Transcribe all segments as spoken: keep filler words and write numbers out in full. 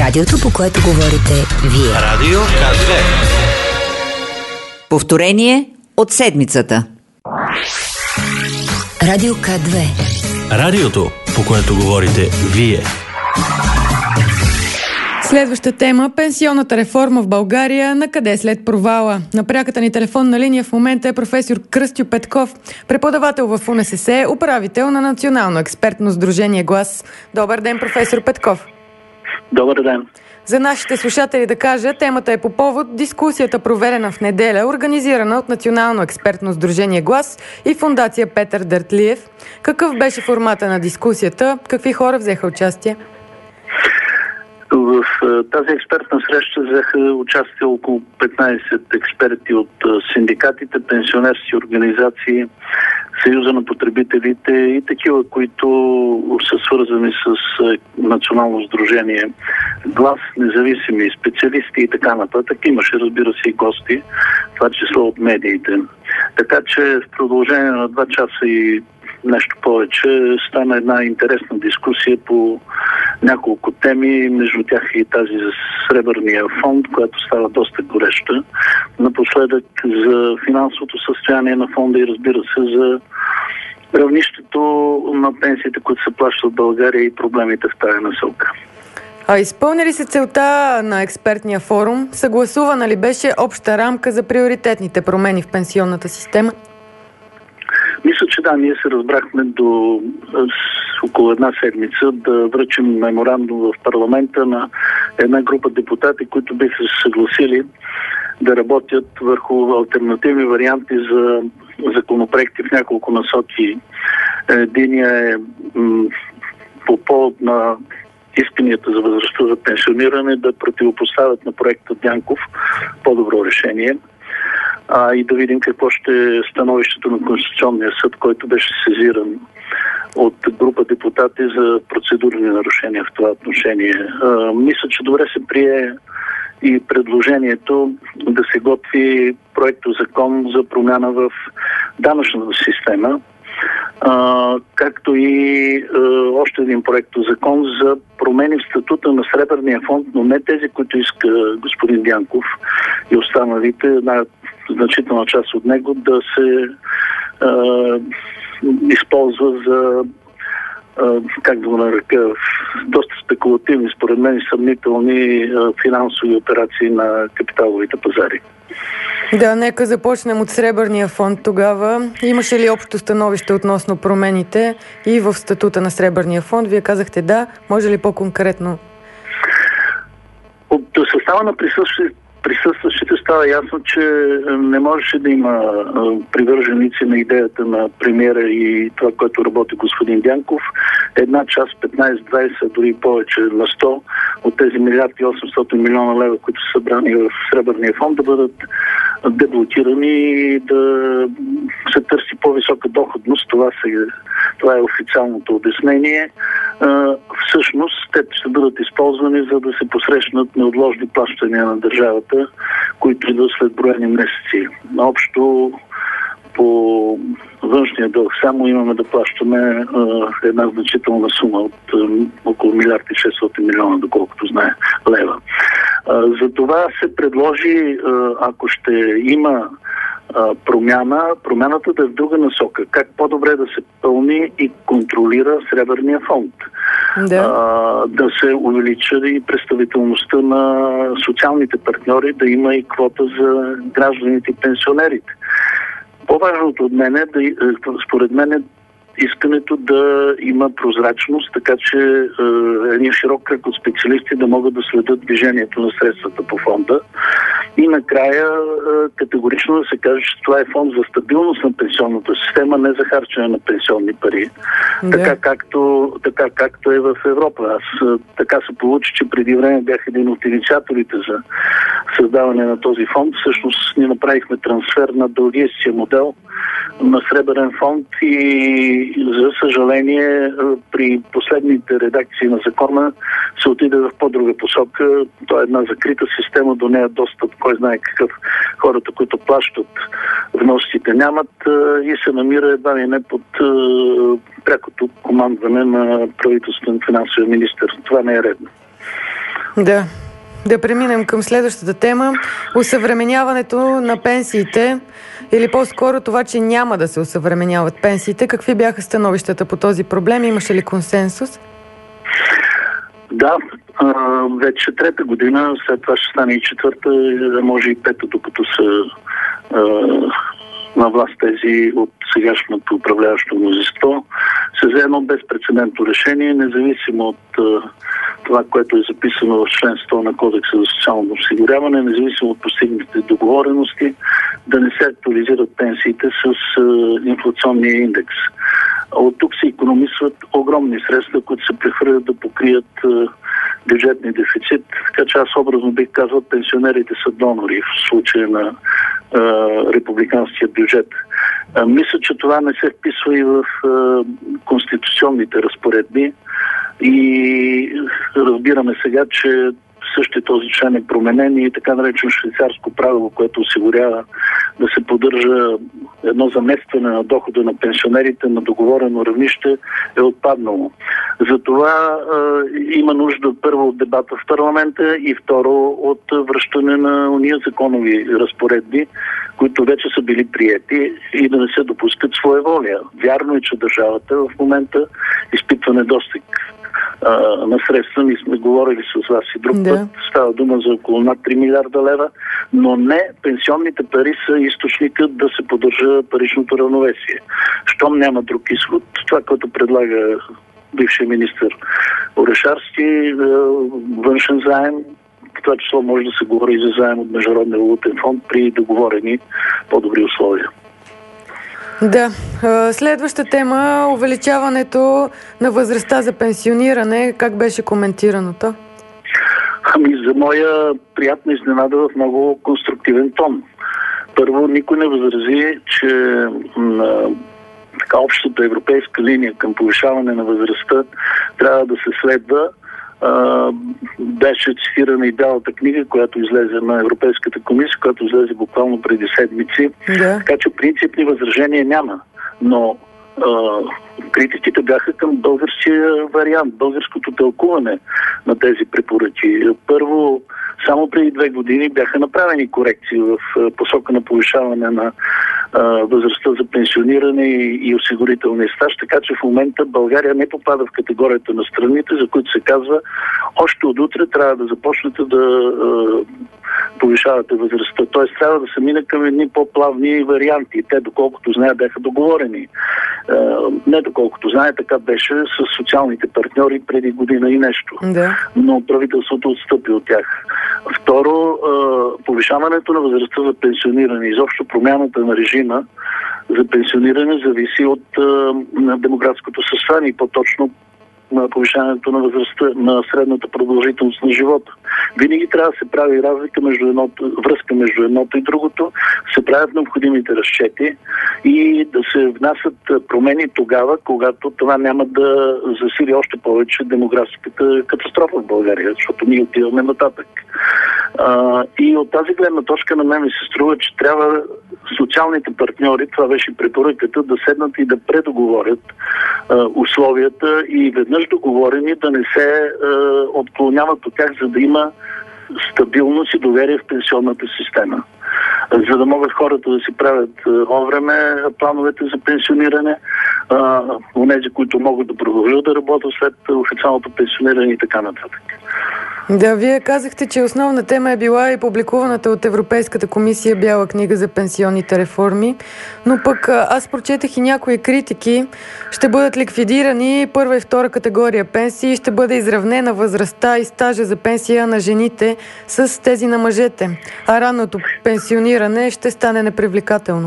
Радиото, по което говорите вие. Радио К две. Повторение от седмицата. Радио К две. Радиото, по което говорите вие. Следваща тема – пенсионната реформа в България. Накъде след провала? На пряката ни телефонна линия в момента е професор Кръстю Петков, преподавател в УНСС, управител на Национално експертно сдружение Глас. Добър ден, професор Петков. Добър ден. За нашите слушатели да кажа, темата е по повод дискусията, проведена в неделя, организирана от Национално експертно сдружение Глас и фондация Петър Дъртлиев. Какъв беше формата на дискусията? Какви хора взеха участие? В тази експертна среща взеха участие около петнайсет експерти от синдикатите, пенсионерски организации, Съюза на потребителите и такива, които са свързани с Национално сдружение Глас, независими специалисти и така нататък. Имаше, разбира се, и гости, това число от медиите. Така че в продължение на два часа и нещо повече стана една интересна дискусия по няколко теми, между тях и тази за Сребърния фонд, която става доста гореща. Напоследък за финансовото състояние на фонда и, разбира се, за равнището на пенсиите, които се плащат в България и проблемите в тая насока. А изпълни ли се целта на експертния форум? Съгласувана ли беше обща рамка за приоритетните промени в пенсионната система? Мисля, че да, ние се разбрахме до с около една седмица да връчим меморандум в парламента на една група депутати, които биха се съгласили да работят върху алтернативни варианти за законопроекти в няколко насоки. Единия е м- по повод на исканията за възрастта за пенсиониране да противопоставят на проекта Дянков по-добро решение. А, и да видим какво ще е становището на Конституционния съд, който беше сезиран от група депутати за процедурни нарушения в това отношение. А, мисля, че добре се прие и предложението да се готви проектозакон за промяна в данъчната система, а, както и а, още един проектозакон за промени в статута на Сребърния фонд, но не тези, които иска господин Дянков и останалите, една значителна част от него да се а, използва за а, как да го нарека, доста спекулативни, според мен и съмнителни а, финансови операции на капиталовите пазари. Да, нека започнем от Сребърния фонд тогава. Имаше ли общо становище относно промените и в статута на Сребърния фонд? Вие казахте да. Може ли по-конкретно? От състава на присъстващите Присъстващите става ясно, че не можеше да има привърженици на идеята на премиера и това, което работи господин Дянков. Една част, петнайсет, двайсет, дори повече на сто от тези милиард и осемстотин милиона лева, които са събрани в Сребърния фонд, да бъдат деблокирани и да се търси по-висока доходност. Това, се, това е официалното обяснение. Всъщност, те ще бъдат използвани, за да се посрещнат неотложни плащания на държавата, които идват след броени месеци. Общо по външния дълг само имаме да плащаме а, една значителна сума от а, около милиард и шестстотин милиона, доколкото знае, лева. А, за това се предложи, а, ако ще има а, промяна, промяната да е в друга насока. Как по-добре да се пълни и контролира Сребърния фонд. Да. А, да се увеличи и представителността на социалните партньори, да има и квота за гражданите и пенсионерите. По-важното от мен е, да, според мен е искането да има прозрачност, така че е, един широк кръг от специалисти да могат да следят движението на средствата по фонда. И накрая е, категорично да се каже, че това е фонд за стабилност на пенсионната система, не за харчене на пенсионни пари. Да. Така, както, така както е в Европа. Аз е, така се получи, че преди време бях един от инициаторите за създаване на този фонд. Всъщност ние направихме трансфер на дългиестия модел на Сребърен фонд и за съжаление при последните редакции на закона се отиде в по-друга посока. Това е една закрита система, до нея достъп, кой знае какъв, хората, които плащат вноските нямат и се намира едва ли не под прякото командване на правителствен финансовия министър. Това не е редно. Да. Да преминем към следващата тема. Осъвременяването на пенсиите, или по-скоро това, че няма да се осъвременяват пенсиите. Какви бяха становищата по този проблем? Имаше ли консенсус? Да, вече трета година, след това ще стане и четвърта, може и пета, докато са на власт тези от сегашното управляващо мнозинство, се взе едно безпрецедентно решение, независимо от това, което е записано в член сто на Кодекса за социално осигуряване, независимо от постигнатите договорености, да не се актуализират пенсиите с инфлационния индекс. От тук се икономисват огромни средства, които се прехвърлят да покрият бюджетния дефицит, така че аз образно бих казал, пенсионерите са донори в случая на е, републиканския бюджет. А, мисля, че това не се вписва и в е, конституционните разпоредби и разбираме сега, че същия този член е променен и така наречено швейцарско правило, което осигурява да се поддържа едно заместване на дохода на пенсионерите на договорено равнище, е отпаднало. Затова е, има нужда първо от дебата в парламента и второ от връщане на уния законови разпоредби, които вече са били приети и да не се допускат своеволия. Вярно е, че държавата в момента изпитва недостиг на средства. Ние сме говорили с вас и друг да. път. Става дума за около над три милиарда лева, но не пенсионните пари са източникът да се поддържа паричното равновесие. Щом няма друг изход, това, което предлага бившия министър Орешарски, външен заем, в това число може да се говори и за заем от Международния валутен фонд при договорени по-добри условия. Да. Следваща тема, увеличаването на възрастта за пенсиониране. Как беше коментирано то? Ами за моя приятна изненада в много конструктивен тон. Първо, никой не възрази, че на така общата европейска линия към повишаване на възрастта трябва да се следва. Uh, беше цитирана и Бялата книга, която излезе на Европейската комисия, която излезе буквално преди седмици. Да. Така че принципни възражения няма. Но uh, критиките бяха към българския вариант, българското тълкуване на тези препоръки. Първо, само преди две години бяха направени корекции в посока на повишаване на uh, възрастта за пенсиониране и, и осигурителния стаж, така че в момента България не попада в категорията на страните, за които се казва още от утре трябва да започнете да uh, повишавате възрастта. Тоест трябва да се мине към едни по-плавни варианти. Те, доколкото знае, бяха договорени. Uh, не доколкото знае, така беше с социалните партньори преди година и нещо. Да. Но правителството отстъпи от тях. Второ, повишаването на възрастта за пенсиониране, изобщо промяната на режима за пенсиониране зависи от демографското състояние, по-точно на повишаването на възрастта, на средната продължителност на живота. Винаги трябва да се прави разлика между едното, връзка между едното и другото, се правят необходимите разчети и да се внасят промени тогава, когато това няма да засили още повече демографската катастрофа в България, защото ние отиваме нататък. А, и от тази гледна точка на мен ми се струва, че трябва социалните партньори, това беше препоръката, да седнат и да предоговорят а, условията и веднъж договорени да не се а, отклоняват от тях, за да има стабилност и доверие в пенсионната система. За да могат хората да си правят о време плановете за пенсиониране, онези, които могат да продължат да работят след официалното пенсиониране и така нататък. Да, вие казахте, че основна тема е била и публикуваната от Европейската комисия Бяла книга за пенсионните реформи, но пък аз прочетах и някои критики. Ще бъдат ликвидирани първа и втора категория пенсии, ще бъде изравнена възрастта и стажа за пенсия на жените с тези на мъжете, а ранното пенсиониране ще стане непривлекателно.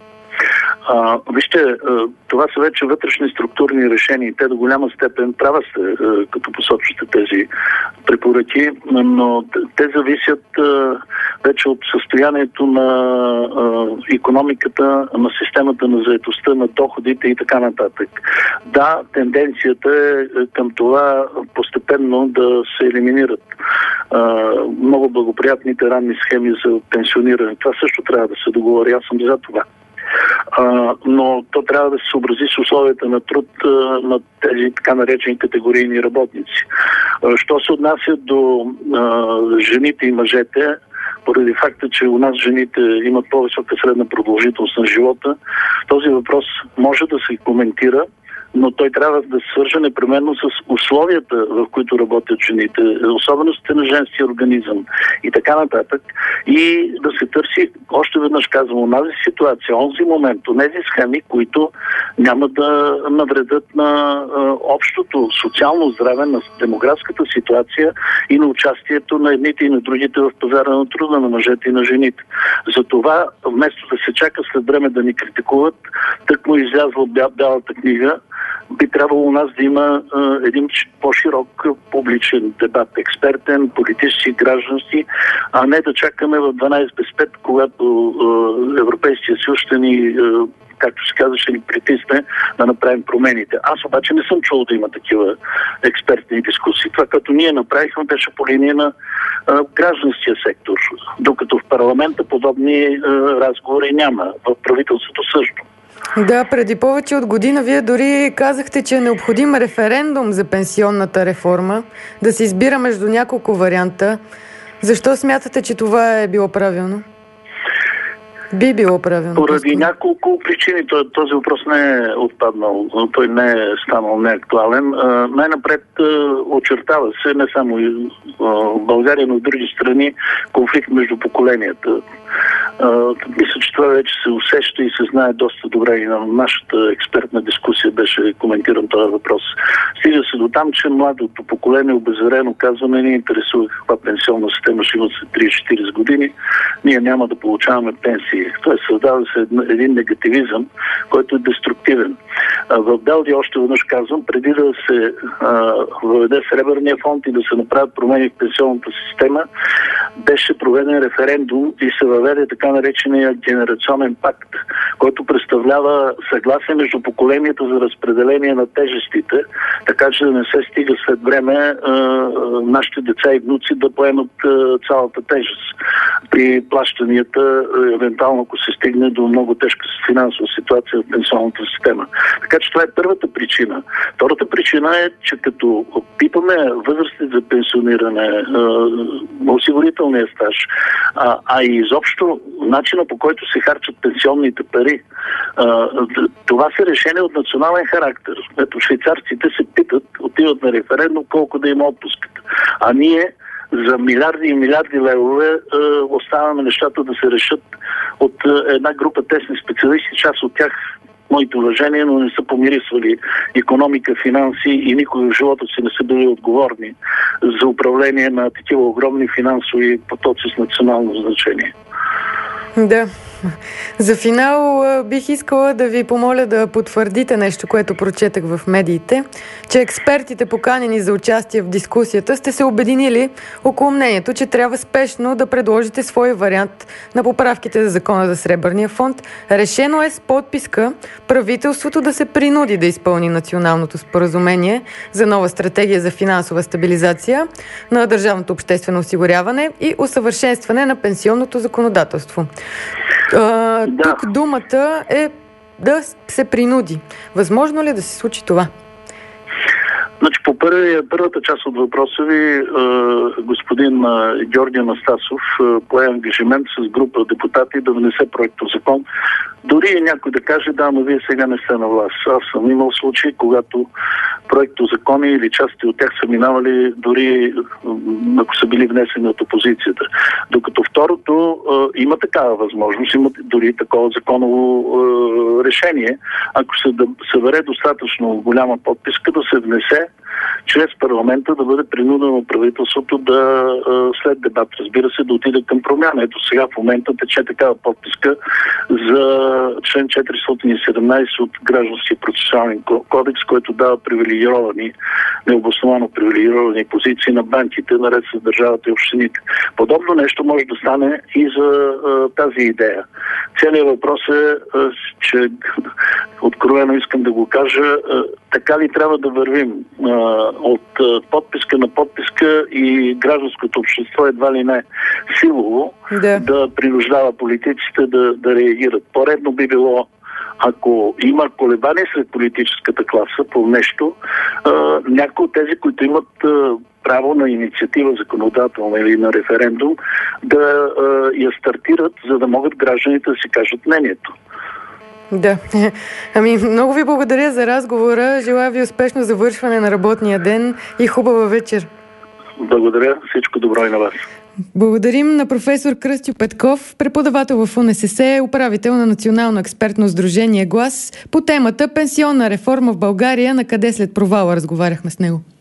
А, вижте, това са вече вътрешни структурни решения. Те до голяма степен права сте, като посочвате тези препоръки, но те зависят вече от състоянието на икономиката, на системата на заетостта, на доходите и така нататък. Да, тенденцията е към това постепенно да се елиминират много благоприятните ранни схеми за пенсиониране. Това също трябва да се договори. Аз съм за това. а, но то трябва да се съобрази с условията на труд а, на тези така наречени категорийни работници. А, що се отнася до а, жените и мъжете, поради факта, че у нас жените имат по-висока средна продължителност на живота, този въпрос може да се коментира, но той трябва да се свърже непременно с условията, в които работят жените, особеностите на женския организъм и така нататък. И да се търси, още веднъж казвам, онази ситуация, онзи момент, онези схеми, които няма да навредят на а, общото социално здраве, на демографската ситуация и на участието на едните и на другите в пазара на труда, на мъжете и на жените. Затова, вместо да се чака след време да ни критикуват, тъкмо излязла бя, бялата книга, би трябвало у нас да има а, един по-широк публичен дебат, експертен, политически, граждански, а не да чакаме в дванайсет без пет, когато а, Европейския съюз ще ни, а, както се казва, ще ни притисне да направим промените. Аз обаче не съм чул да има такива експертни дискусии. Това, като ние направихме, беше по линия на а, гражданския сектор, докато в парламента подобни а, разговори няма. В правителството също. Да, преди повече от година вие дори казахте, че е необходим референдум за пенсионната реформа, да се избира между няколко варианта. Защо смятате, че това е било правилно? Би било правилно. Поради няколко причини. Този въпрос не е отпаднал, той не е станал неактуален. Най-напред очертава се не само в България, но и в други страни конфликт между поколенията. Мисля, че това вече се усеща и се знае доста добре и на нашата експертна дискусия беше коментиран този въпрос. Стига се до там, че младото поколение обезверено казва, не ни интересува каква пенсионна система ще има след трийсет-четирийсет години, ние няма да получаваме пенсии. Тоест създава се един негативизъм, който е деструктивен. В Белгия, още веднъж казвам, преди да се а, въведе Сребърния фонд и да се направят промени в пенсионната система, беше проведен референдум и се въведе така наречения генерационен пакт, който представлява съгласие между поколенията за разпределение на тежестите, така че да не се стига след време а, нашите деца и внуци да поемат а, цялата тежест при плащанията, евентуално ако се стигне до много тежка финансова ситуация в пенсионната система. Така че това е първата причина. Втората причина е, че като пипаме възрастите за пенсиониране, осигурителния стаж, а, а и изобщо начина, по който се харчат пенсионните пари, а, това са решения от национален характер. Ето швейцарците се питат, отиват на референдум колко да има отпускат. А ние за милиарди и милиарди левове е, оставяме нещата да се решат от е, една група тесни специалисти, част от тях моите уважения, но не са помирисвали икономика, финанси и никога в живота си не са били отговорни за управление на такива огромни финансови потоци с национално значение. Да. За финал бих искала да ви помоля да потвърдите нещо, което прочетах в медиите, че експертите, поканени за участие в дискусията, сте се обединили около мнението, че трябва спешно да предложите свой вариант на поправките за закона за Сребърния фонд. Решено е с подписка правителството да се принуди да изпълни националното споразумение за нова стратегия за финансова стабилизация на държавното обществено осигуряване и усъвършенстване на пенсионното законодателство. Uh, да. Тук думата е да се принуди. Възможно ли е да се случи това? Значи по първия, първата част от въпроса ви е, господин е, Георги Анастасов е, пое ангажимент с група депутати да внесе проекто закон. Дори някой да каже, да, но вие сега не сте на власт. Аз съм имал случаи, когато проекто закони или части от тях са минавали, дори ако са били внесени от опозицията. Докато второто е, има такава възможност, има дори такова законово е, решение, ако се да, събере достатъчно голяма подписка, да се внесе чрез парламента, да бъде принудено правителството да след дебат, разбира се, да отиде към промяна. Ето сега в момента тече такава подписка за член четиристотин и седемнайсет от Гражданския процесуален кодекс, който дава привилегировани, необосновано привилегировани позиции на банките, наред с държавата и общините. Подобно нещо може да стане и за а, тази идея. Целият въпрос е, а, че откровено искам да го кажа, а, така ли трябва да вървим а, от а, подписка на подписка иска и гражданското общество едва ли не силово да, да принуждава политиците да, да реагират. По-редно би било, ако има колебание сред политическата класа по нещо, някои от тези, които имат право на инициатива законодателна или на референдум, да я стартират, за да могат гражданите да си кажат мнението. Да. Ами, много ви благодаря за разговора. Желая ви успешно завършване на работния ден и хубава вечер. Благодаря. Всичко добро и на вас. Благодарим на професор Кръстю Петков, преподавател в УНСС, управител на Национално експертно сдружение Глас. По темата пенсионна реформа в България, накъде след провала разговаряхме с него.